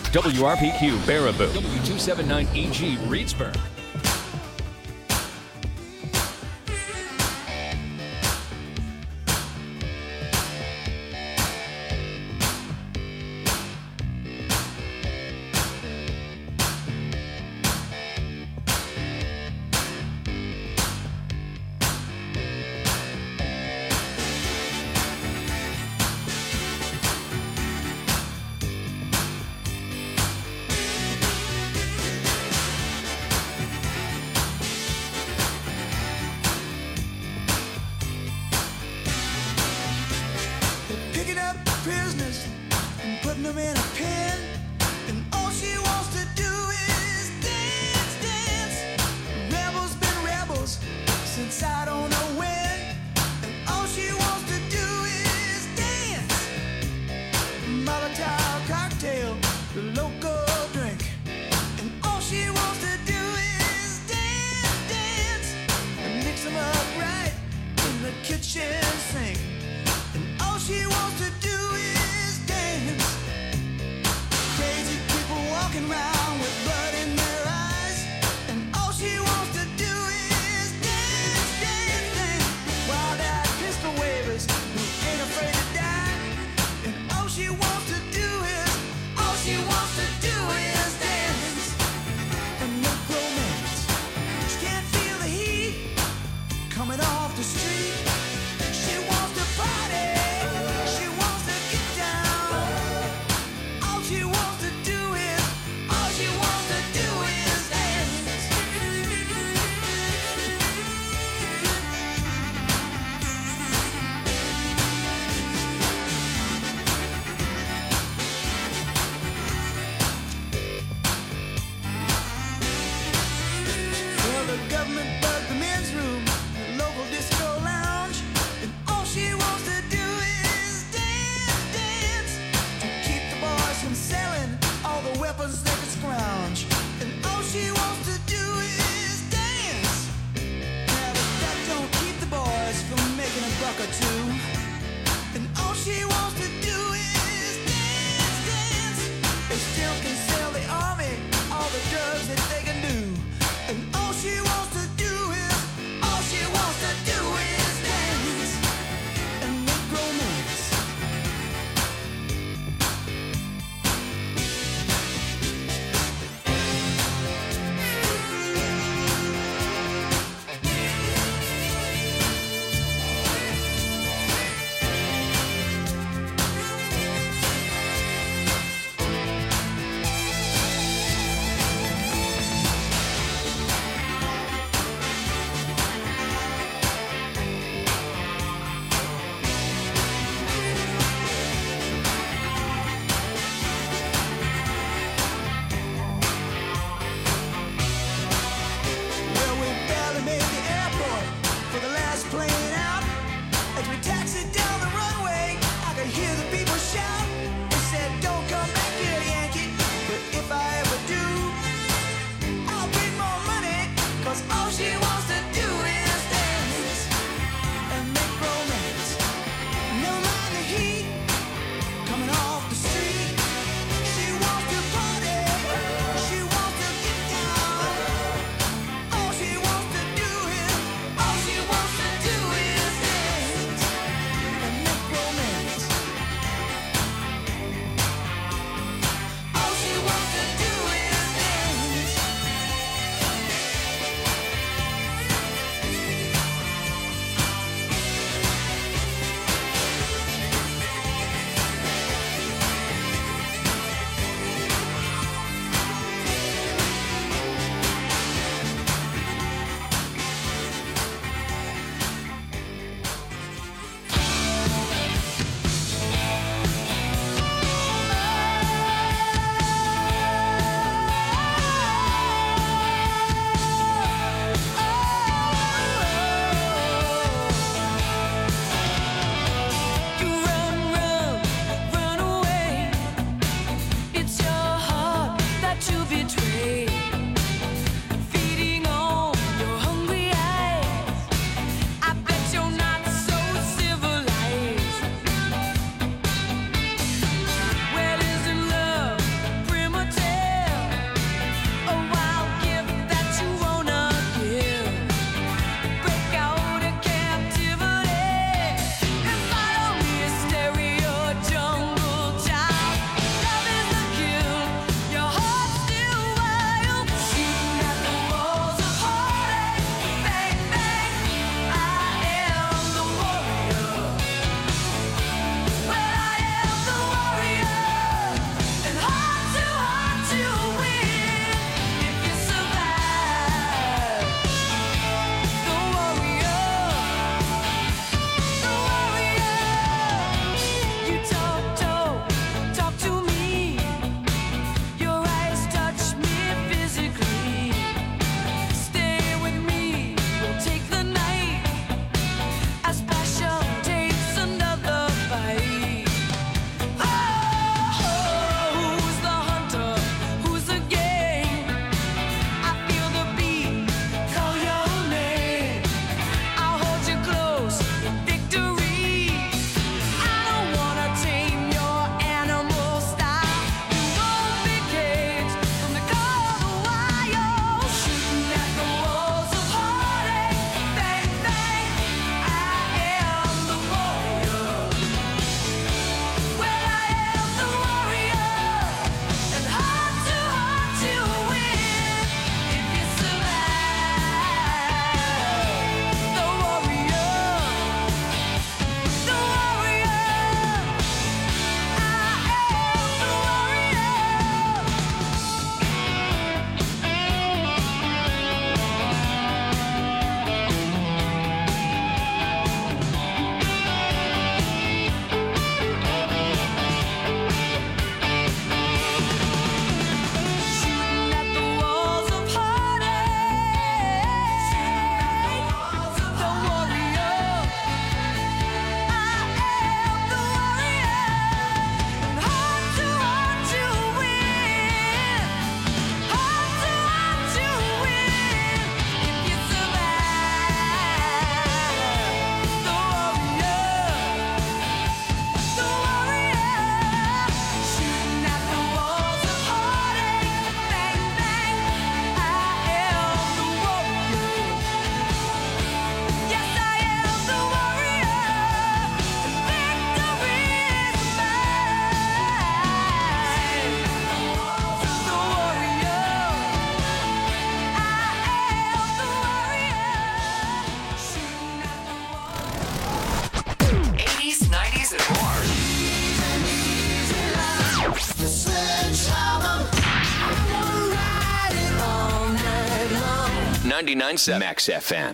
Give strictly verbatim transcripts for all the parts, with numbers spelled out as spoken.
W R P Q Baraboo, W two seventy-nine E G Reedsburg. ninety-nine point seven Max F M.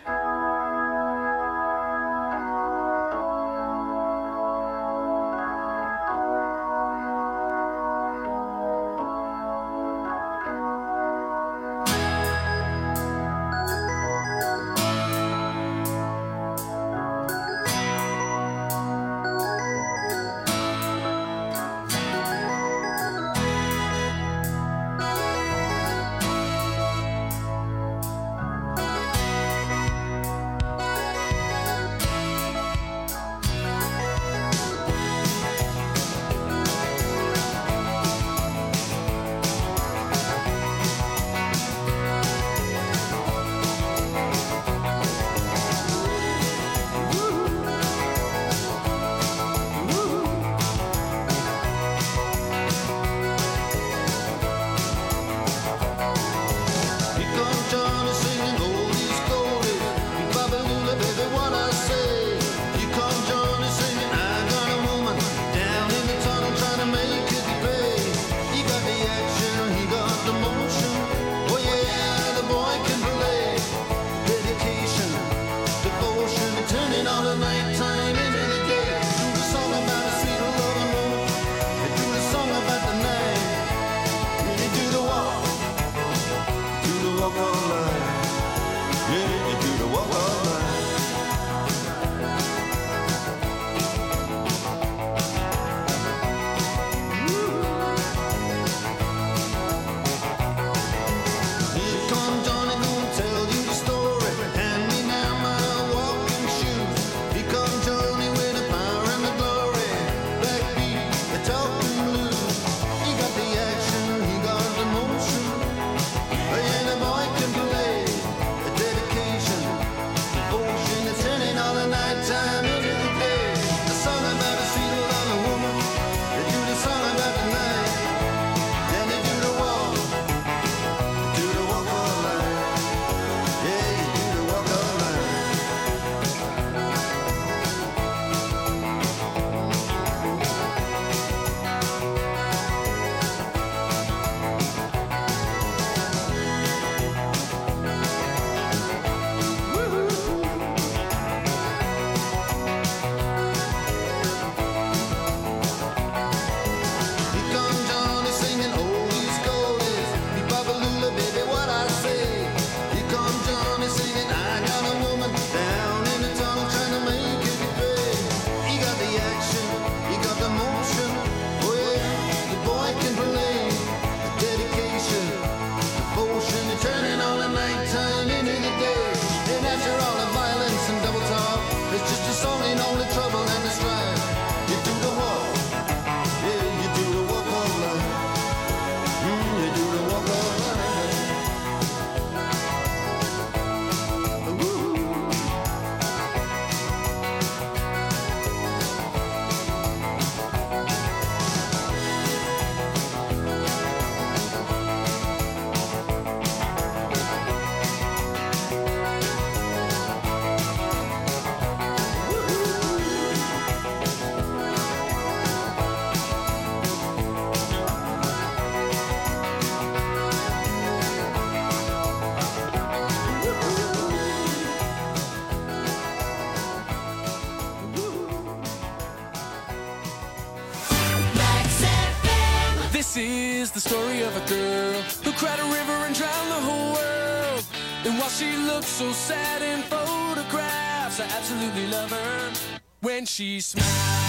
This is the story of a girl who cried a river and drowned the whole world. And while she looks so sad in photographs, I absolutely love her when she smiles.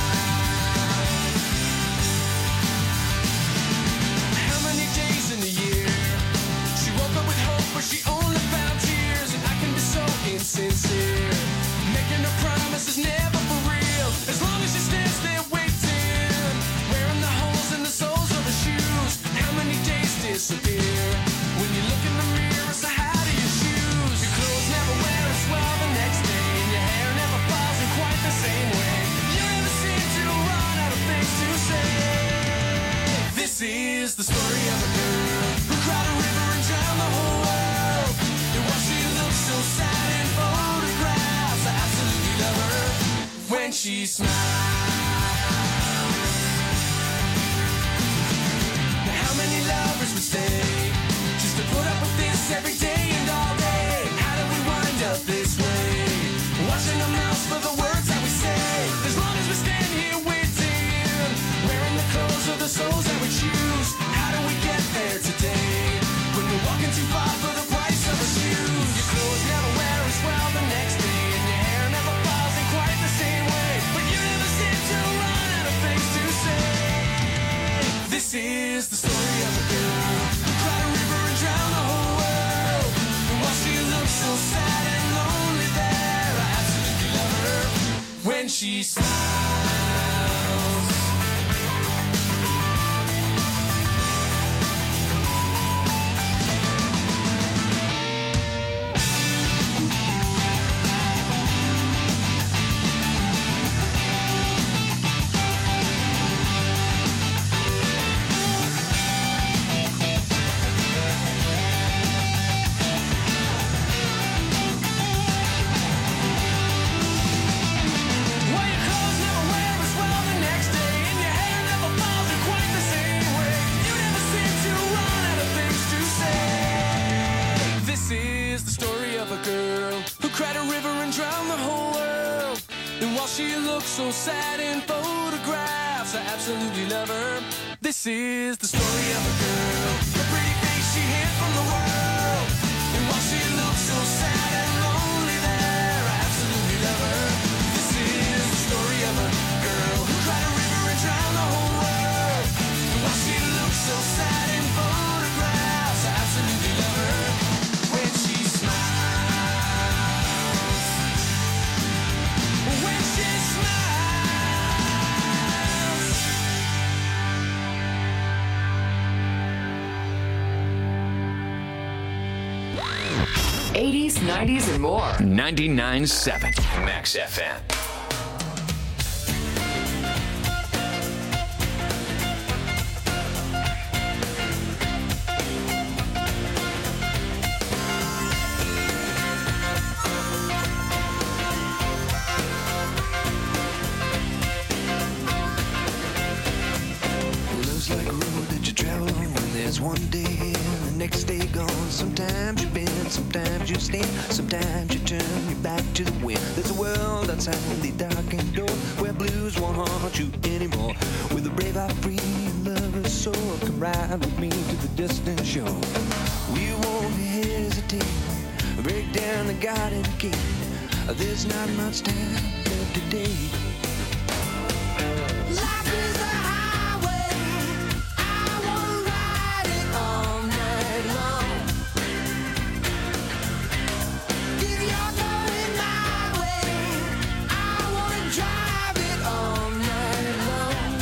How many days in a year she woke up with hope, but she only found tears? And I can be so insincere, making her promises never for real. As long as she stands there waiting, wearing the holes in the soles of her shoes. How many days disappear when you look in the mirror? So how do your shoes? Your clothes never wear as well the next day, and your hair never falls in quite the same way. You never seem to run out of things to say. This is the story of a girl who cried a river and drowned the whole world. And while she looks so sad in photographs, I absolutely love her when she smiles. Now how many lovers would stay just to put up with this every day and all day? for the words that we say. As long as we stand here waiting, wearing the clothes of the souls that we choose. How do we get there today? When you're walking too far for the price of a shoes. Your clothes never wear as well the next day, and your hair never falls in quite the same way. But you never seem to run out of things to say. This is the story of a girl who cried a river and drowned the whole world. And while she looks so sad and lonely there, I absolutely love her when she smiles. She looks so sad in photographs. I absolutely love her. This is the story of a girl, the pretty face she hid from the world. And while she looks so sad and lonely there, I absolutely love her. This is the story of a girl who cried a river and drowned the whole world. And while she looks so sad in photographs, I absolutely love her when she smiles. When she eighties, nineties, and more. ninety-nine point seven Max F M. Love's like a road that you travel on when there's one day and the next day gone. Sometimes you bend, sometimes you stand, sometimes you turn your back to the wind. There's a world outside the darkened door where blues won't haunt you anymore. With a brave heart free and lover's soul, come ride with me to the distant shore. We won't hesitate, break down the garden gate. There's not much time left today. Life is a highway, I wanna ride it all night long. If you're going my way, I wanna drive it all night long.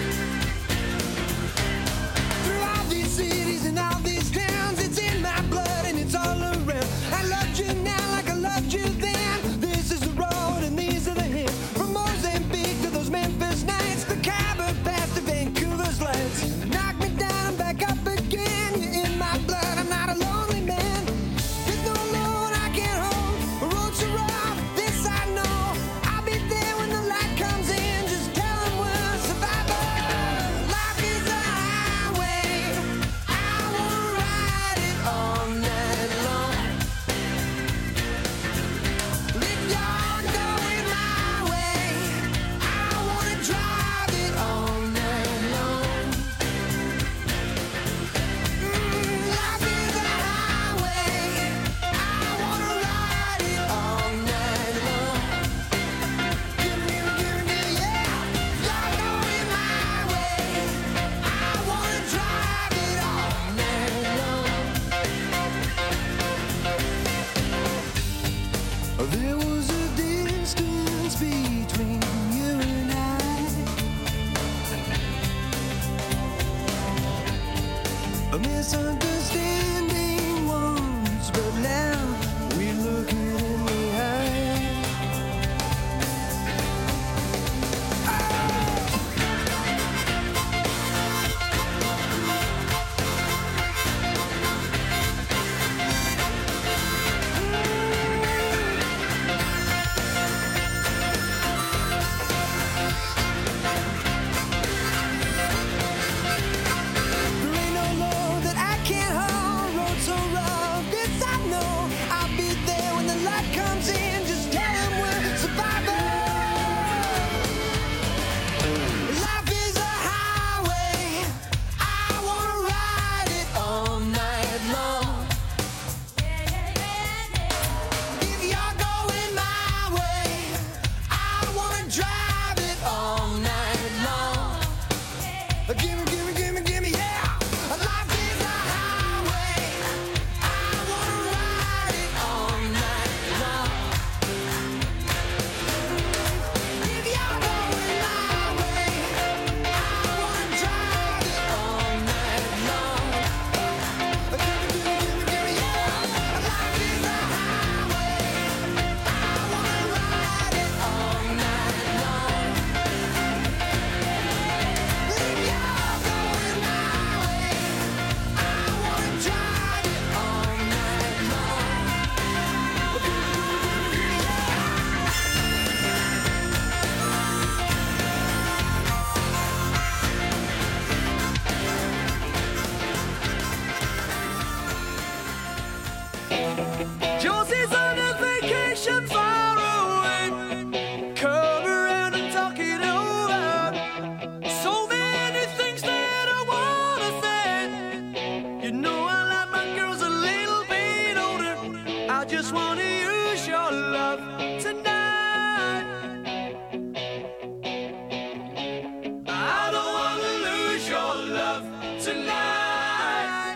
Through all these cities and all these towns, it's in my blood and it's all around. I loved you now like I loved you then. This is the road and these are the hills. From Mozambique to those Memphis nights, the Khyber Pass to Vancouver's lights. Knock me down and back up again. You're in my blood, I'm not a lonely man. There's no load I can't hold. The road's so rough, this I know. I'll be there when the light comes in. Just tell them we're survivors. Life is a highway, I wanna ride it all night long. If you're going my way, I wanna drive it all night long. Mm, life is a highway, I wanna ride it all night long. Give me, give me, yeah. You're going my way, I wanna drive it all night long. There was a distance between you and I, a misunderstanding once, but now we look it in the eye. There ain't no load that I can't love tonight. I don't wanna lose your love tonight.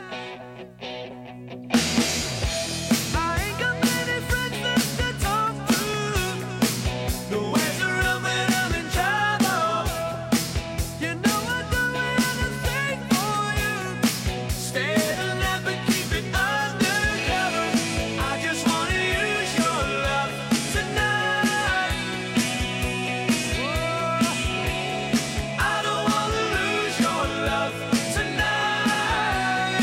I ain't got many friends left to talk to. Nowhere to run when I'm in trouble. You know I'd do anything for you. Stay alive but keep it undercover. I just wanna use your love tonight. Whoa. I don't wanna lose your love tonight.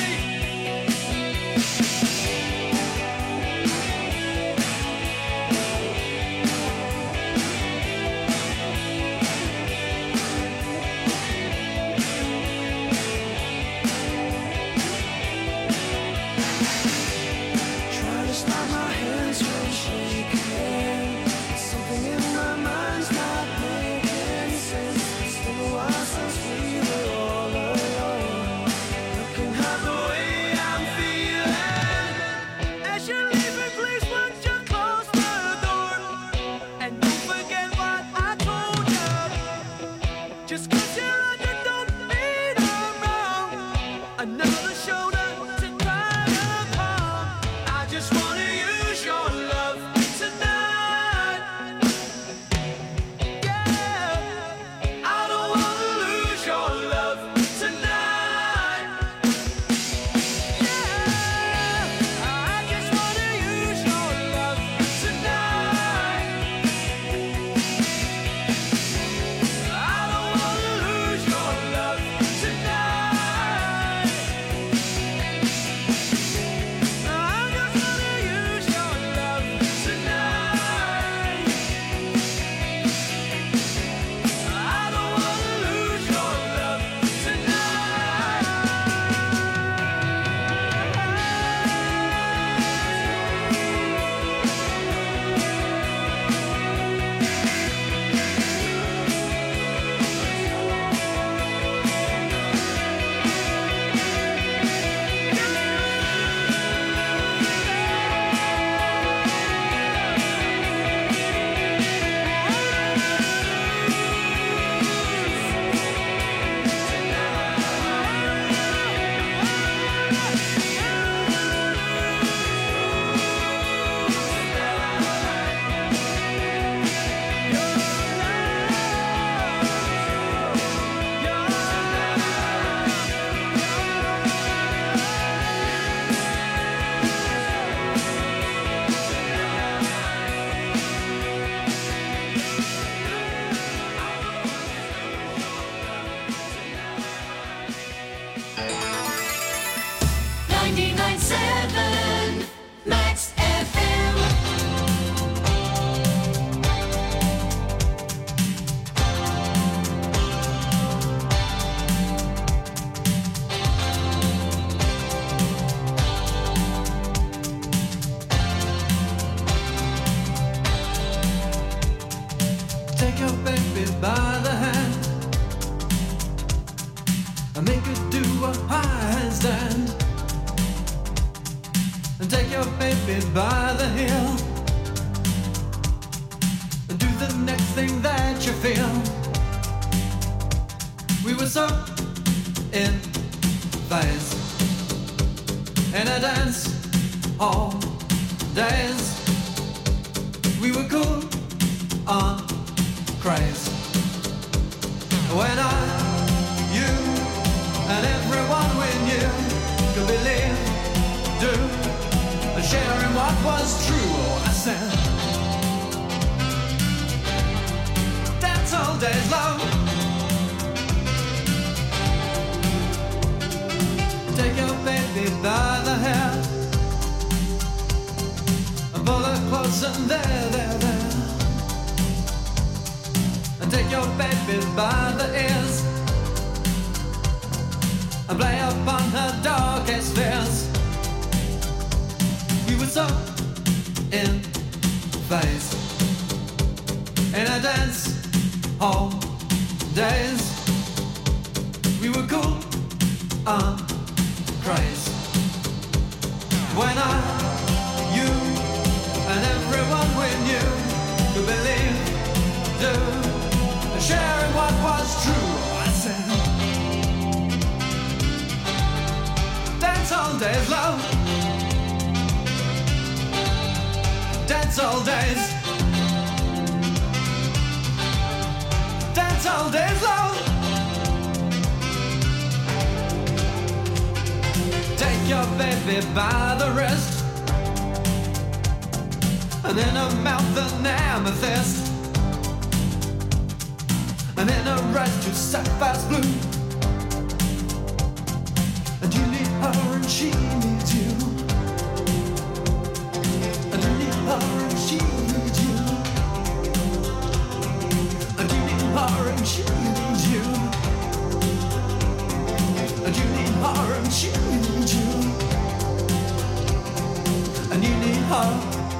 Try to stop my hands from shaking. Something in my mind's not making sense. It's been a while since we were all alone. You can have the way I'm feeling. As you're leaving, please won't you close the door? And don't forget what I told you. Just 'cause you're on, you don't mean I'm wrong. Another shoulder to cry upon. I just wanna use your love tonight. Yeah, I don't wanna lose your love tonight. Yeah, I just wanna use your love tonight. I don't wanna lose your love tonight. I just wanna use your love tonight. I don't wanna lose your love ninety-nine point seven Max F M. Take your baby by the hand and make her do a handstand. And take your baby by the heel and do the next thing that you feel. We were so in phase in a dance all days. We were cool on craze. When I, you, and everyone we knew could believe, do, and share in what was true. Oh, I said, dance all days long. Take your baby by the hair and pull her close and there, there, there. And take your baby by the ears and play upon her darkest fears. We were so in phase in a dance hall days. We were cool on craze. When I, you, and everyone we knew all days, love. Dance all days. Dance all days, love. Take your baby by the wrist, and in her mouth an amethyst, and in her eyes two sapphires blue. And you need her and she needs you. And you need her and she needs you. And you need her and she needs you. And you need her and she needs you. And you need her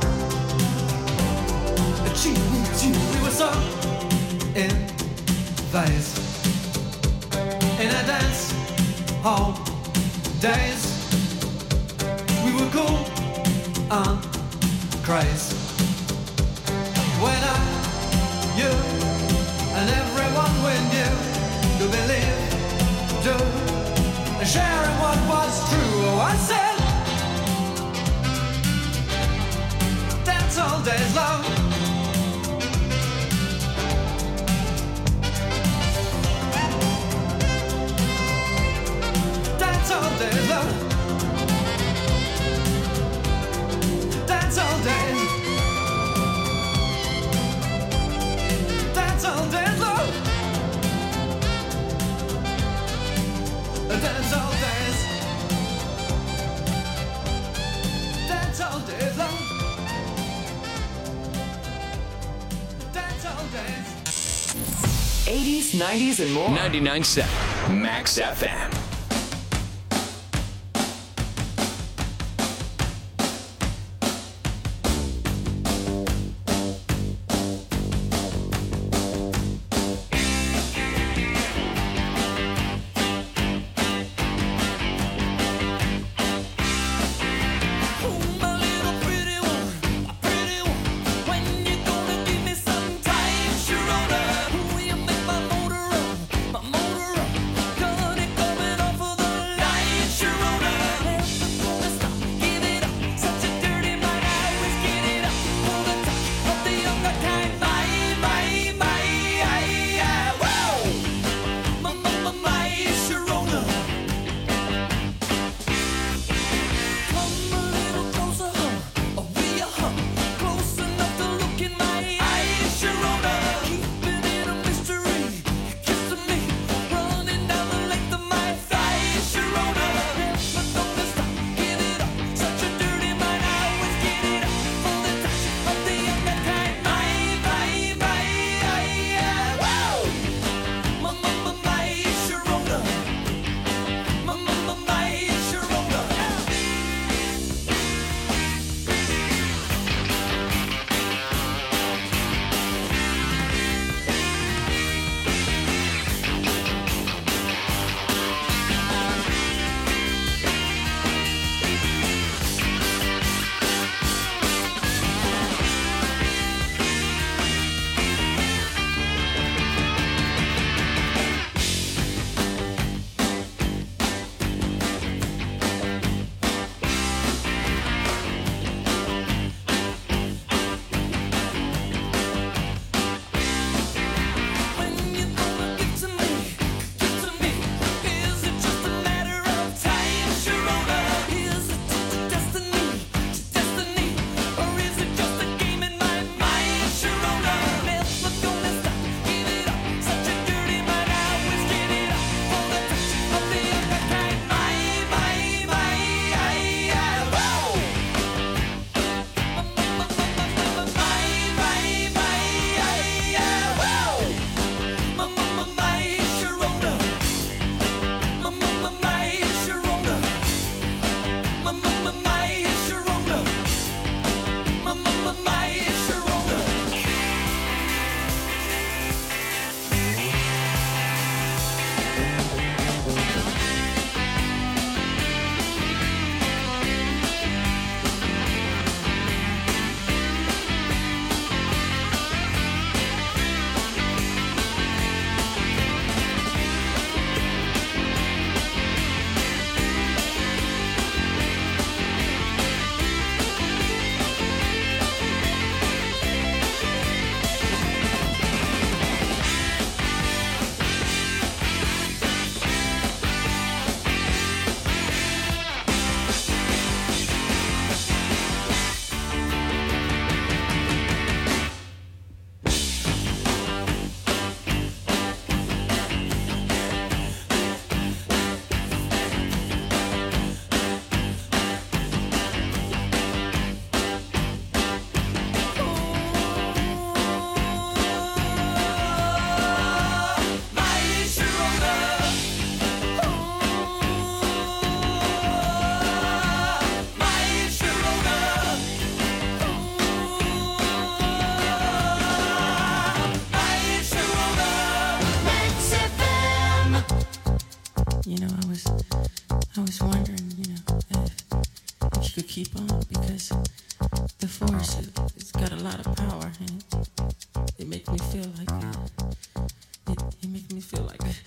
and she needs you. We were so in phase, in a dance hall days. We were cool and crazy. When I, you, and everyone we knew to believe, do, and sharing what was true. Oh, I said, dance all days long. Dance all days long. Dance all days. Dance all days long. Dance all days. Dance all days long. Dance all days. eighties, nineties, and more. ninety-nine point seven Max F M. Motor run, my motor run, gonna it coming power. And it makes me feel like it. It, it makes me feel like it.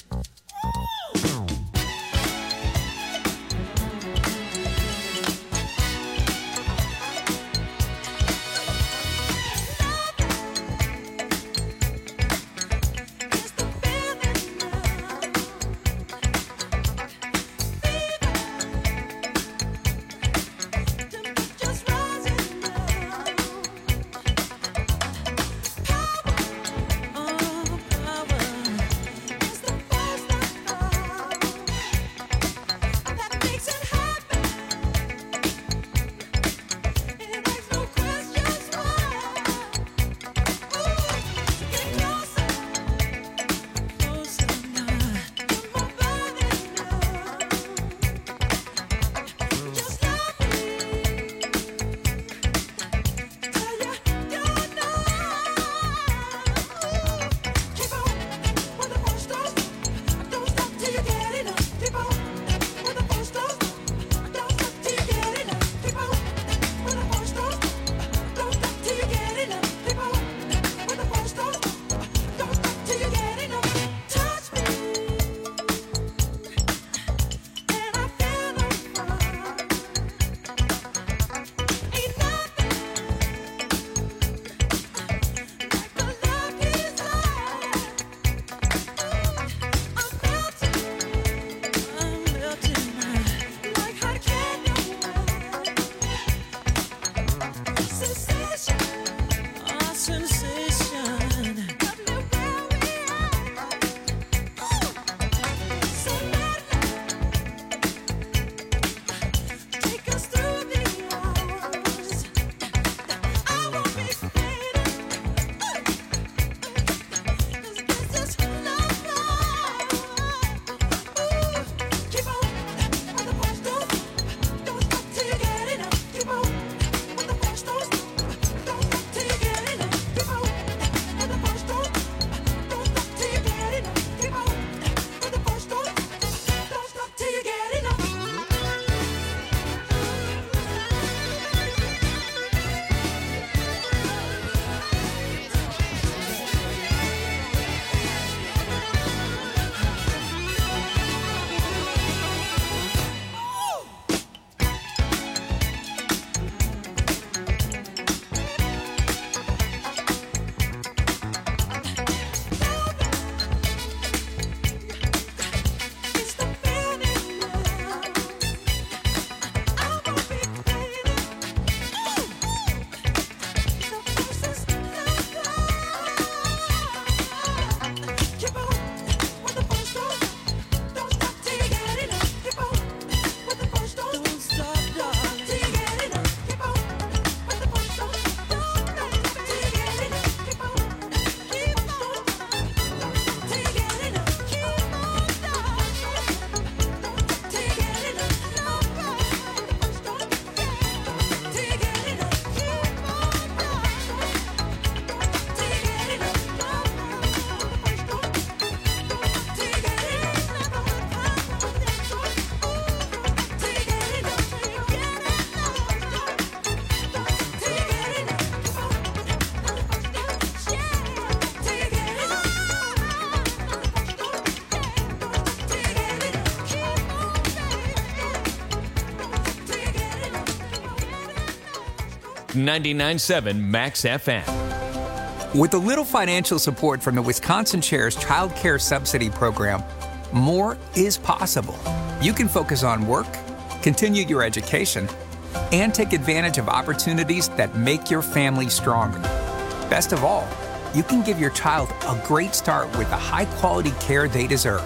ninety-nine point seven Max F M. With a little financial support from the Wisconsin Chair's Child Care Subsidy Program, more is possible. You can focus on work, continue your education, and take advantage of opportunities that make your family stronger. Best of all, you can give your child a great start with the high-quality care they deserve.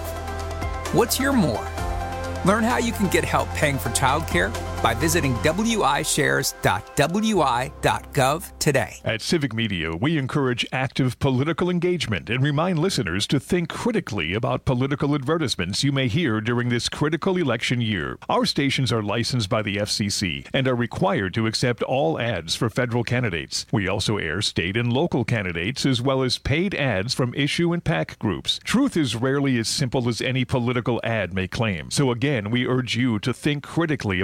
What's your more? Learn how you can get help paying for childcare by visiting w i shares dot w i dot gov today. At Civic Media, we encourage active political engagement and remind listeners to think critically about political advertisements you may hear during this critical election year. Our stations are licensed by the F C C and are required to accept all ads for federal candidates. We also air state and local candidates as well as paid ads from issue and PAC groups. Truth is rarely as simple as any political ad may claim. So again, we urge you to think critically about what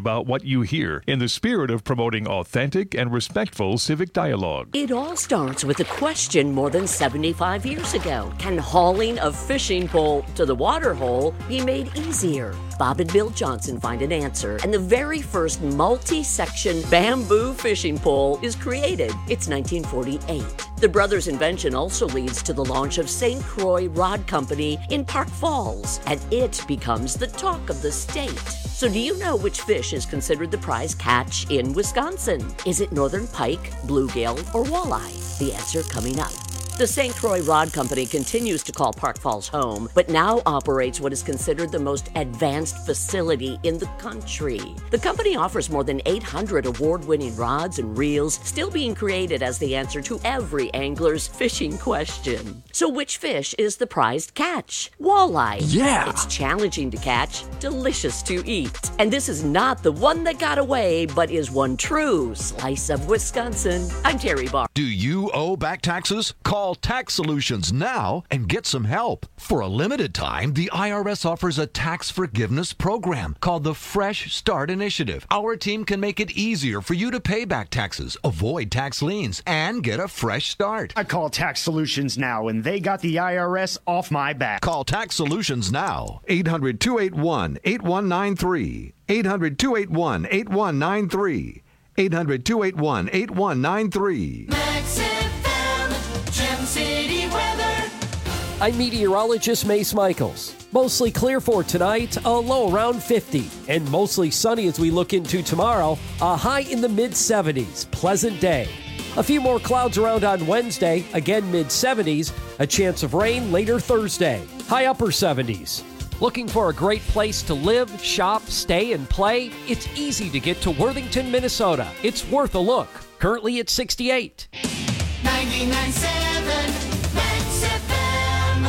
you hear in the spirit of promoting authentic and respectful civic dialogue. It all starts with a question more than seventy-five years ago. Can hauling a fishing pole to the water hole be made easier? Bob and Bill Johnson find an answer, and the very first multi-section bamboo fishing pole is created. It's nineteen forty-eight. The brothers' invention also leads to the launch of Saint Croix Rod Company in Park Falls, and it becomes the talk of the state. So do you know which fish is considered the prize catch in Wisconsin? Is it northern pike, bluegill, or walleye? The answer coming up. The Saint Croix Rod Company continues to call Park Falls home, but now operates what is considered the most advanced facility in the country. The company offers more than eight hundred award-winning rods and reels, still being created as the answer to every angler's fishing question. So which fish is the prized catch? Walleye. Yeah! It's challenging to catch, delicious to eat. And this is not the one that got away, but is one true slice of Wisconsin. I'm Terry Barr. Do you owe back taxes? Call Tax Solutions now and get some help. For a limited time, the I R S offers a tax forgiveness program called the Fresh Start Initiative. Our team can make it easier for you to pay back taxes, avoid tax liens, and get a fresh start. I call Tax Solutions now, and they got the I R S off my back. Call Tax Solutions now. eight hundred, two eight one, eight one nine three. eight hundred, two eight one, eight one nine three. eight hundred, two eight one, eight one nine three. Max F M, Gem City weather. I'm meteorologist Mace Michaels. Mostly clear for tonight, a low around fifty, and mostly sunny as we look into tomorrow, a high in the mid seventies. Pleasant day. A few more clouds around on Wednesday, again mid seventies, a chance of rain later Thursday, high upper seventies. Looking for a great place to live, shop, stay, and play? It's easy to get to Worthington, Minnesota. It's worth a look. Currently at sixty-eight. ninety-nine point seven Max F M.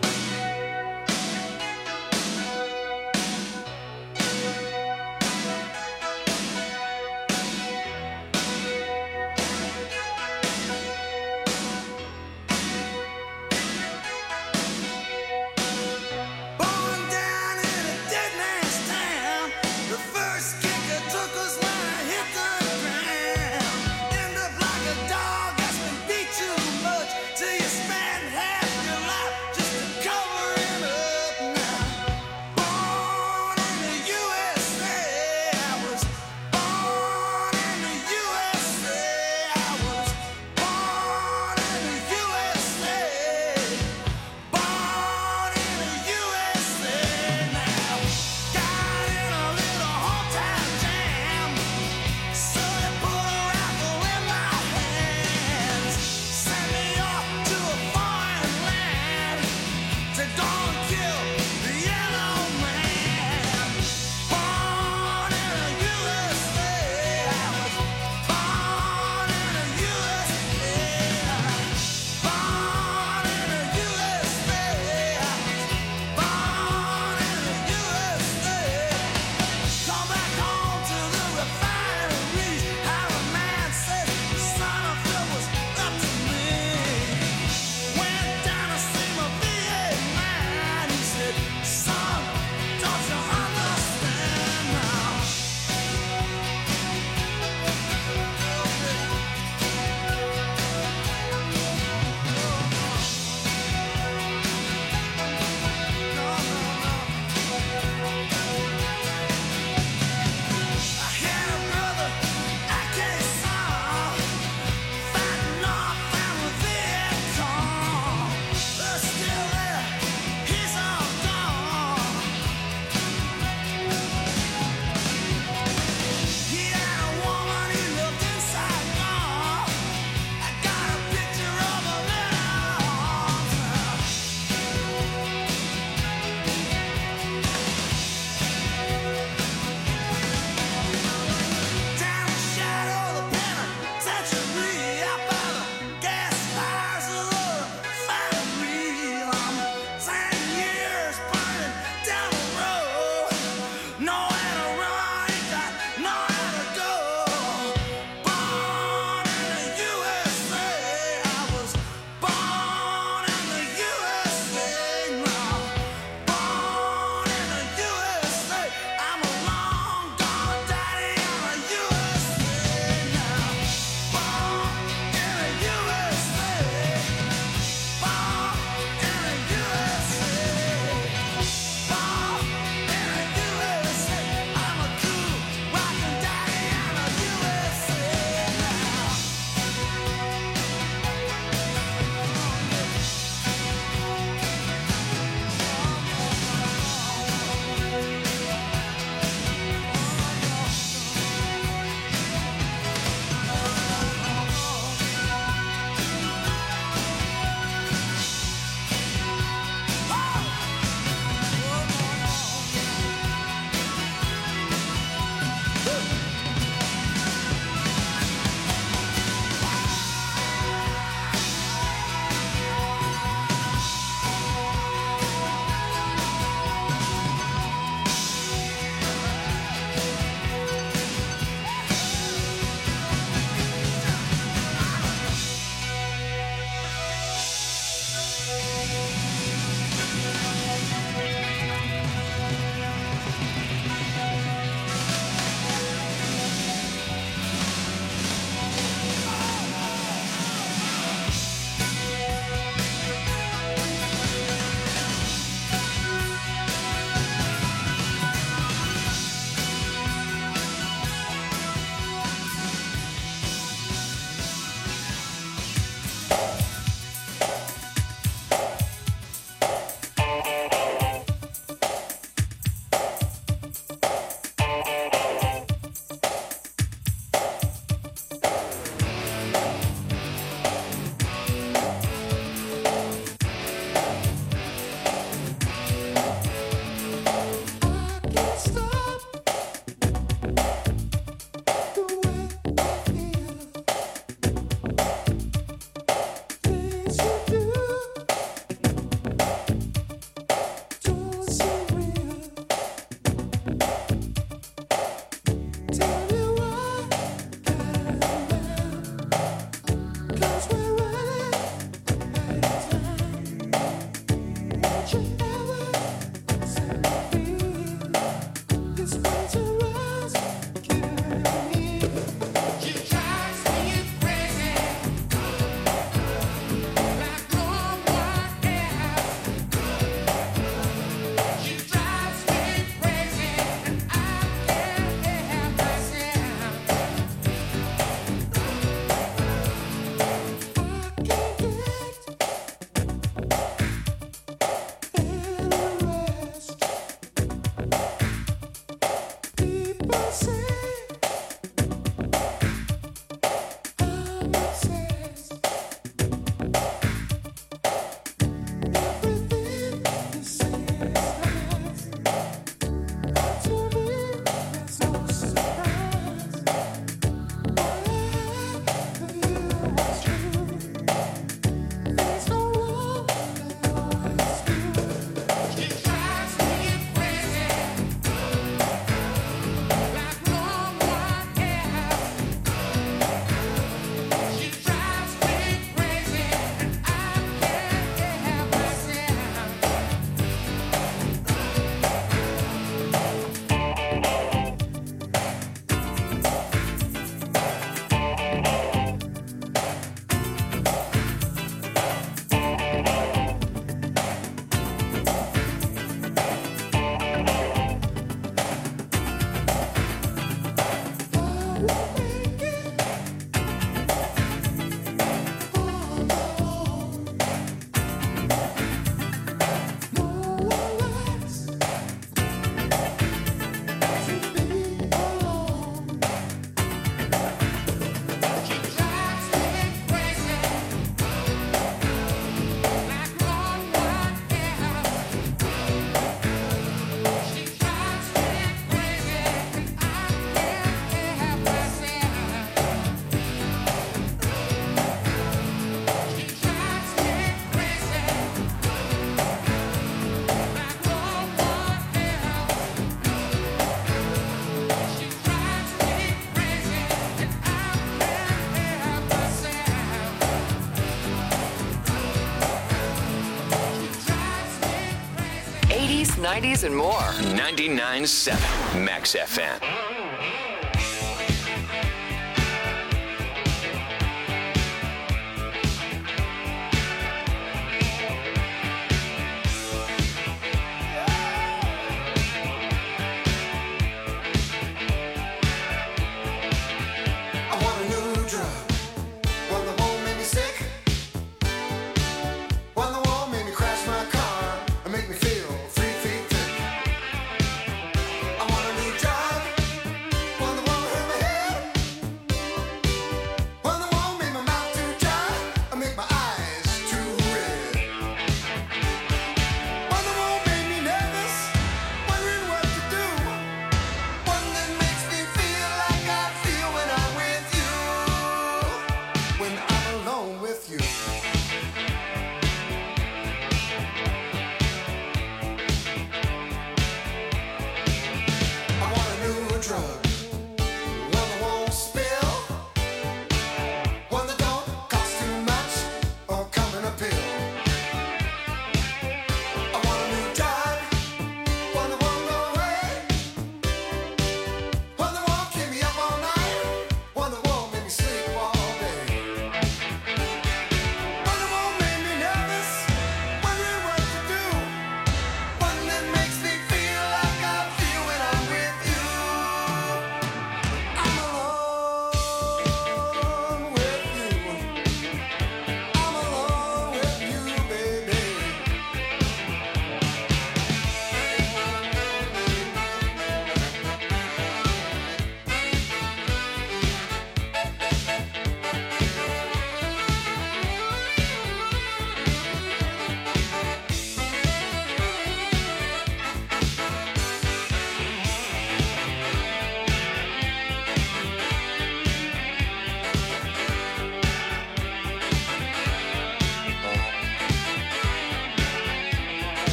Born down in a dead man's town, the first kicker took us when I hit the ground. End up like a dog that's been beat too much. nineties, and more. ninety-nine point seven Max F M. Make me feel three feet thick. I want a new job.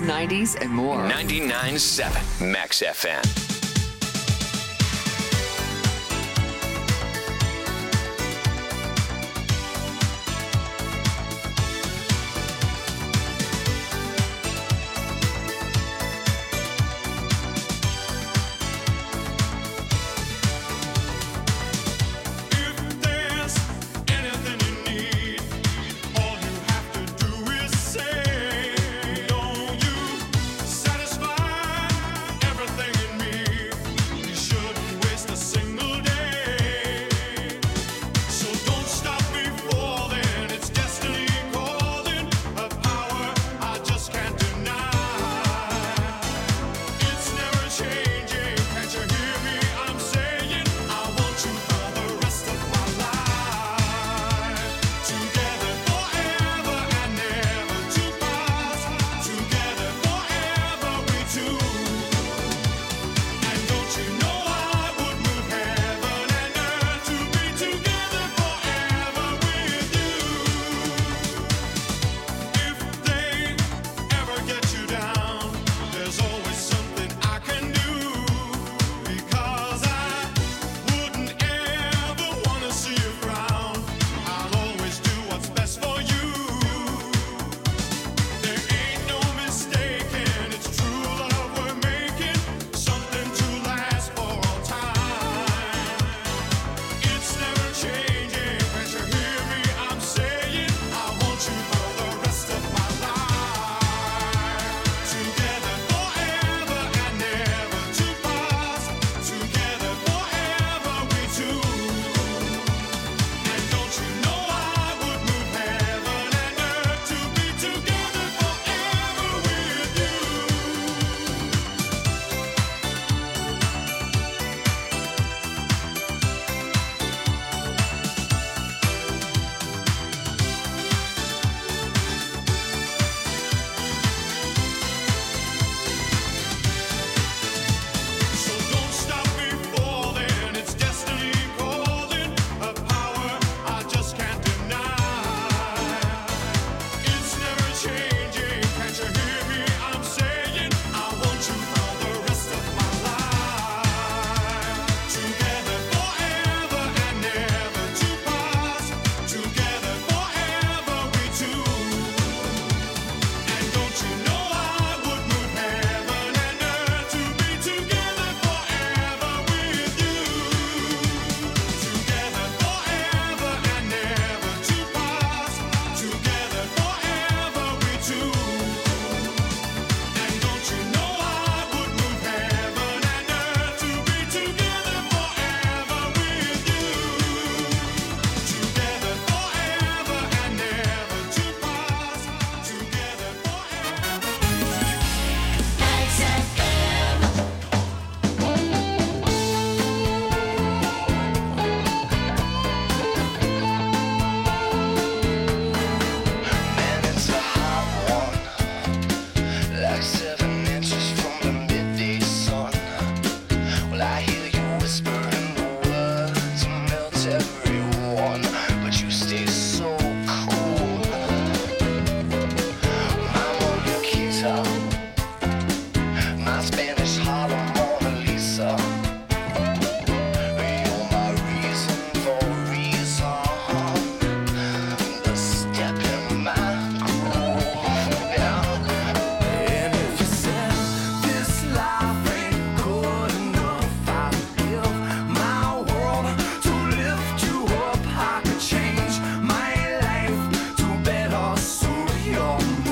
nineties, and more. ninety-nine point seven Max F M.